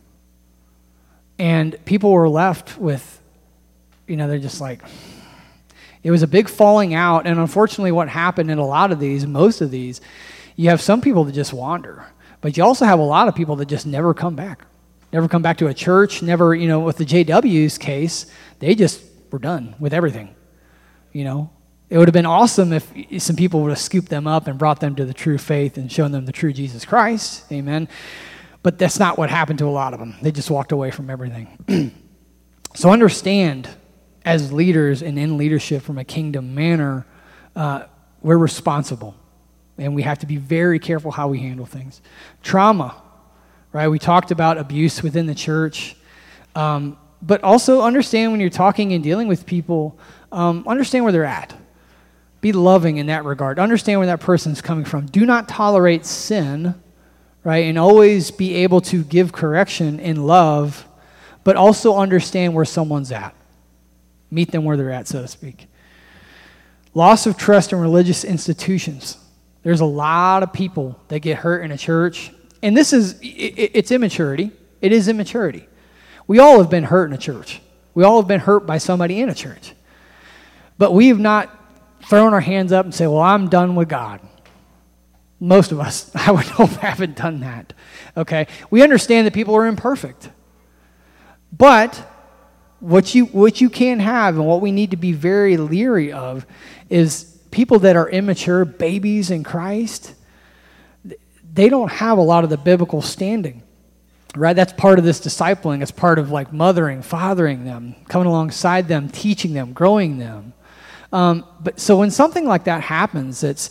And people were left with, they're just like, it was a big falling out, and unfortunately what happened in a lot of these, most of these, you have some people that just wander, but you also have a lot of people that just never come back to a church, never, with the JW's case, they just were done with everything, It would have been awesome if some people would have scooped them up and brought them to the true faith and shown them the true Jesus Christ, amen. But that's not what happened to a lot of them. They just walked away from everything. So understand, as leaders and in leadership from a kingdom manner, we're responsible. And we have to be very careful how we handle things. Trauma, right? We talked about abuse within the church. But also understand when you're talking and dealing with people, understand where they're at. Be loving in that regard. Understand where that person's coming from. Do not tolerate sin, right? And always be able to give correction in love, but also understand where someone's at. Meet them where they're at, so to speak. Loss of trust in religious institutions. There's a lot of people that get hurt in a church, and it's immaturity. It is immaturity. We all have been hurt in a church. We all have been hurt by somebody in a church. But we have not thrown our hands up and say, well, I'm done with God. Most of us, I would hope, haven't done that. Okay? We understand that people are imperfect. But What you can't have and what we need to be very leery of is people that are immature, babies in Christ. They don't have a lot of the biblical standing, right? That's part of this discipling. It's part of like mothering, fathering them, coming alongside them, teaching them, growing them. But so when something like that happens, it's,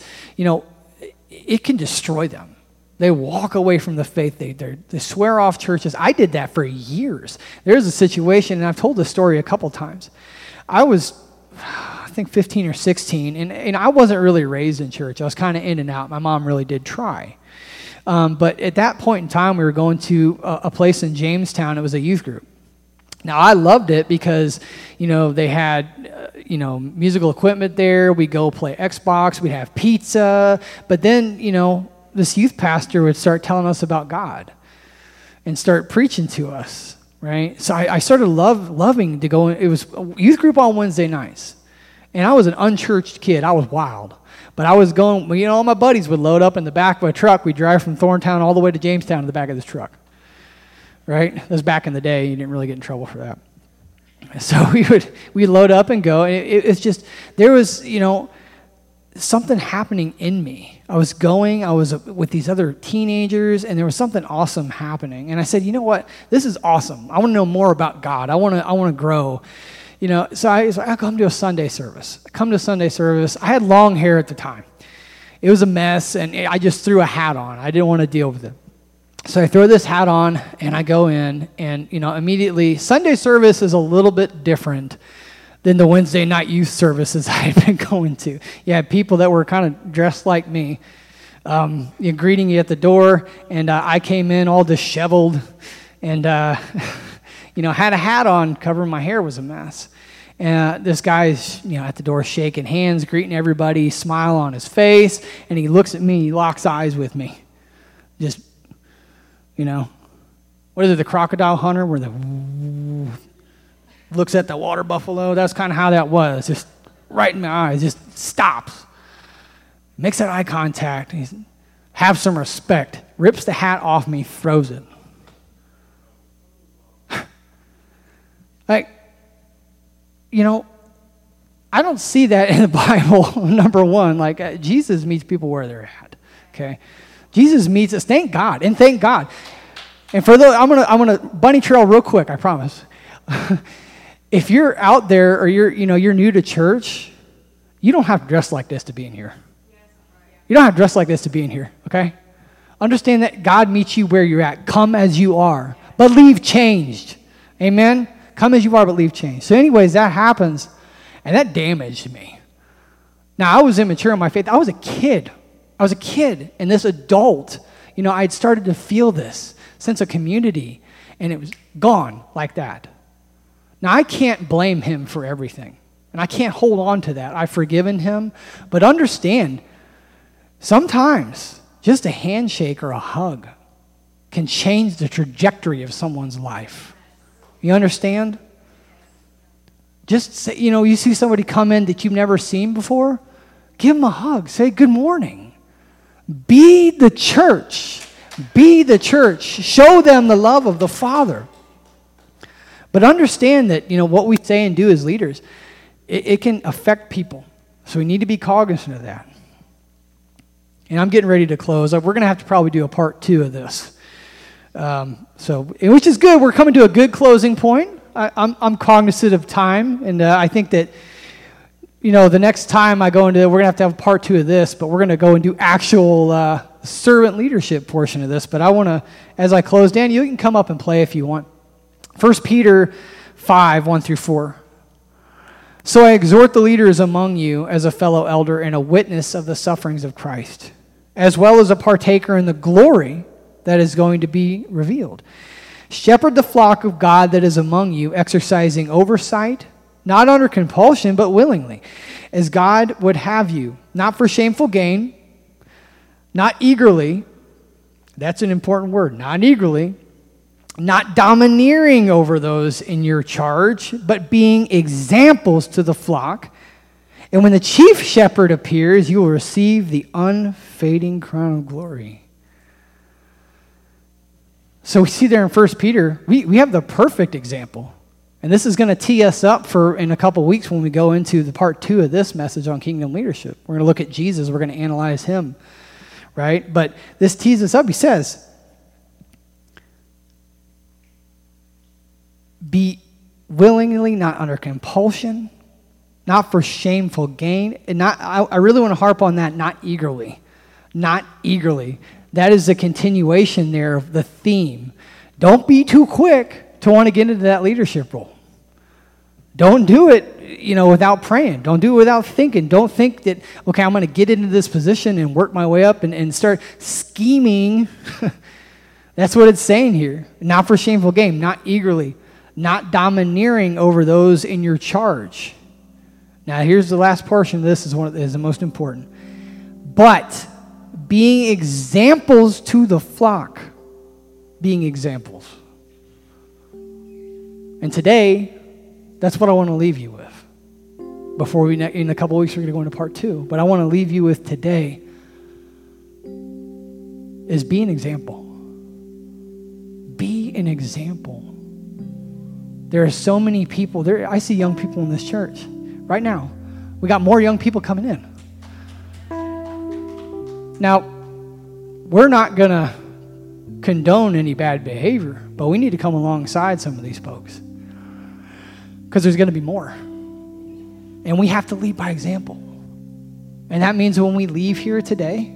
it can destroy them. They walk away from the faith. They swear off churches. I did that for years. There's a situation, and I've told this story a couple times. I was, I think, 15 or 16, and I wasn't really raised in church. I was kind of in and out. My mom really did try. But at that point in time, we were going to a place in Jamestown. It was a youth group. Now, I loved it because, they had, musical equipment there. We'd go play Xbox. We'd have pizza. But then, this youth pastor would start telling us about God and start preaching to us, right? So I started loving to go. It was a youth group on Wednesday nights. And I was an unchurched kid. I was wild. But I was going, all my buddies would load up in the back of a truck. We'd drive from Thorntown all the way to Jamestown in the back of this truck, right? That was back in the day. You didn't really get in trouble for that. So we'd load up and go. And it's just, there was, something happening in me. I was with these other teenagers, and there was something awesome happening. And I said, you know what? This is awesome. I want to know more about God. I want to grow. So I come to a Sunday service. I had long hair at the time. It was a mess, and I just threw a hat on. I didn't want to deal with it. So I throw this hat on, and I go in, and, immediately, Sunday service is a little bit different than the Wednesday night youth services I had been going to. You had people that were kind of dressed like me, greeting you at the door, and I came in all disheveled, and, had a hat on, covering my hair was a mess. And this guy's, at the door shaking hands, greeting everybody, smile on his face, and he looks at me, he locks eyes with me. Just, what is it, the crocodile hunter, where the looks at the water buffalo? That's kind of how that was, just right in my eyes, just stops, makes that eye contact, have some respect, rips the hat off me, throws it. Like, I don't see that in the Bible, number one. Like, Jesus meets people where they're at, okay? Jesus meets us, thank God. And for those, I'm gonna bunny trail real quick, I promise. If you're out there or you're new to church, you don't have to dress like this to be in here. You don't have to dress like this to be in here, okay? Understand that God meets you where you're at. Come as you are, but leave changed. Amen? Come as you are, but leave changed. So anyways, that happens, and that damaged me. Now, I was immature in my faith. I was a kid, and this adult, I'd started to feel this sense of community, and it was gone like that. Now, I can't blame him for everything, and I can't hold on to that. I've forgiven him, but understand, sometimes just a handshake or a hug can change the trajectory of someone's life. You understand? Just say, you see somebody come in that you've never seen before, give them a hug. Say, good morning. Be the church. Be the church. Show them the love of the Father. But understand that, what we say and do as leaders, it can affect people. So we need to be cognizant of that. And I'm getting ready to close. We're going to have to probably do a part 2 of this. Which is good. We're coming to a good closing point. I'm cognizant of time, and I think that, the next time I go into, we're going to have part 2 of this, but we're going to go and do actual servant leadership portion of this. But I want to, as I close, Dan, you can come up and play if you want. 1 Peter 5, 1 through 4. So I exhort the leaders among you as a fellow elder and a witness of the sufferings of Christ, as well as a partaker in the glory that is going to be revealed. Shepherd the flock of God that is among you, exercising oversight, not under compulsion, but willingly, as God would have you, not for shameful gain, not eagerly, that's an important word, not eagerly, not domineering over those in your charge, but being examples to the flock. And when the chief shepherd appears, you will receive the unfading crown of glory. So we see there in 1 Peter, we have the perfect example. And this is going to tee us up for in a couple weeks when we go into the part 2 of this message on kingdom leadership. We're going to look at Jesus. We're going to analyze him, right? But this tees us up. He says, be willingly, not under compulsion, not for shameful gain. And I really want to harp on that, not eagerly. Not eagerly. That is the continuation there of the theme. Don't be too quick to want to get into that leadership role. Don't do it, without praying. Don't do it without thinking. Don't think that, okay, I'm going to get into this position and work my way up and start scheming. That's what it's saying here. Not for shameful gain, not eagerly, not domineering over those in your charge. Now, here's the last portion of this is the most important. But being examples to the flock. Being examples. And today, that's what I want to leave you with. Before in a couple weeks, we're going to go into part 2. But I want to leave you with today is be an example. Be an example. There are so many people. I see young people in this church right now. We got more young people coming in. Now, we're not going to condone any bad behavior, but we need to come alongside some of these folks because there's going to be more. And we have to lead by example. And that means when we leave here today,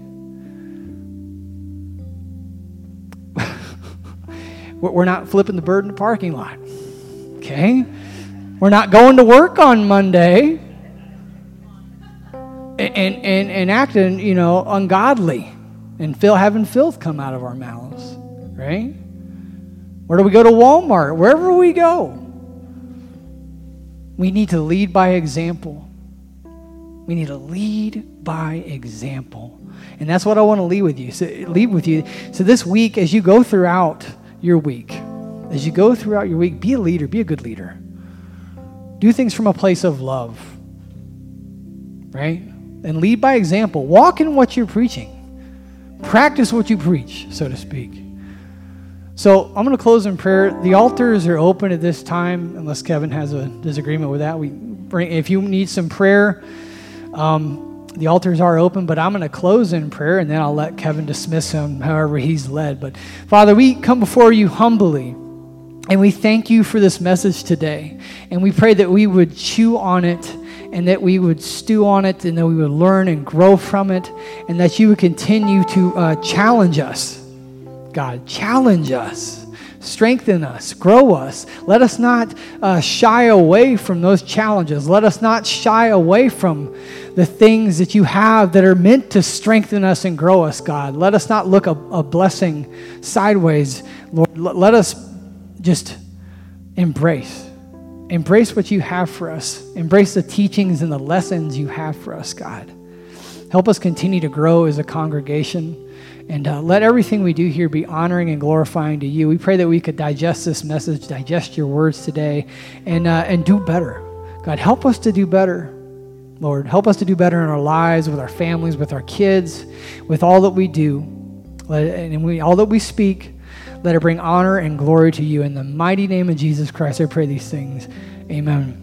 we're not flipping the bird in the parking lot. Okay? We're not going to work on Monday and acting, ungodly and having filth come out of our mouths, right? Where do we go to Walmart? Wherever we go, we need to lead by example. We need to lead by example. And that's what I want to leave with you. So this week, as you go throughout your week, be a leader, be a good leader. Do things from a place of love, right? And lead by example. Walk in what you're preaching. Practice what you preach, so to speak. So I'm going to close in prayer. The altars are open at this time, unless Kevin has a disagreement with that. If you need some prayer, the altars are open, but I'm going to close in prayer, and then I'll let Kevin dismiss him however he's led. But Father, we come before you humbly, and we thank you for this message today. And we pray that we would chew on it, and that we would stew on it, and that we would learn and grow from it, and that you would continue to challenge us. God, challenge us, strengthen us, grow us. Let us not shy away from those challenges. Let us not shy away from the things that you have that are meant to strengthen us and grow us, God. Let us not look a blessing sideways, Lord. Let us just embrace what you have for us. Embrace the teachings and the lessons you have for us, God. Help us continue to grow as a congregation. And let everything we do here be honoring and glorifying to you. We pray that we could digest this message, digest your words today, and do better. God, help us to do better. Lord, help us to do better in our lives, with our families, with our kids, with all that we do. All that we speak, let it bring honor and glory to you. In the mighty name of Jesus Christ, I pray these things. Amen.